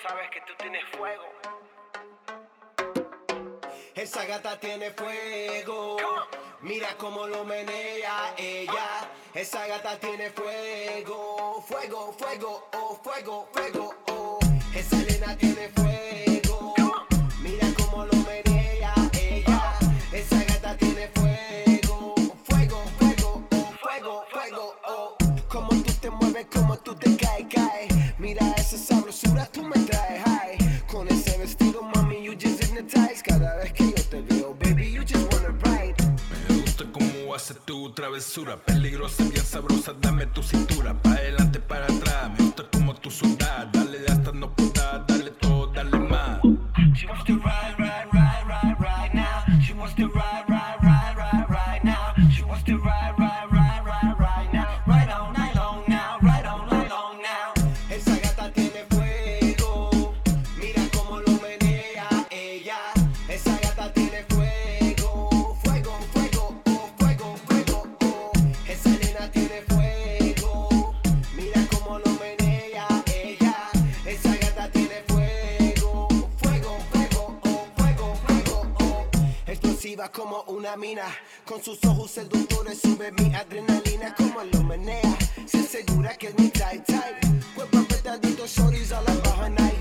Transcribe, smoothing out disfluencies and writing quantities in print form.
sabes que tú tienes fuego. Esa gata tiene fuego, mira cómo lo menea ella. Esa gata tiene fuego, fuego, fuego, oh, fuego, fuego, oh. Esa nena tiene fuego, mira cómo lo menea ella. Esa gata tiene fuego, fuego, fuego, oh, fuego, fuego, oh. Como tú te mueves, como tú te caes. Mira esa sabrosura, tú me traes high. Con ese vestido, mami, you just hypnotize. Cada vez que yo te veo, baby, you just wanna ride. Me gusta cómo haces tu travesura, peligrosa, bien sabrosa, dame tu cintura. Pa' adelante, para atrás, me gusta como tú sudas. Dale hasta no puedas, dale todo, dale más. She wants to ride, ride, ride, ride, ride now. She wants to ride, ride, ride, ride, ride now. She wants to ride, ride, ride, ride, ride now. Right all night long now, right all night long now. Esa gata tiene fuego, mira cómo lo menea ella. Esa gata tiene fuego, fuego, fuego, oh, fuego, fuego, oh. Esa nena tiene fuego, mira cómo lo menea ella. Esa gata tiene fuego, fuego, fuego, oh, fuego, fuego, oh. Explosiva como una mina, con sus ojos seductores sube mi adrenalina. Como lo menea, se asegura que es mi type. Cuerpo apretadito, shorties a la baja night.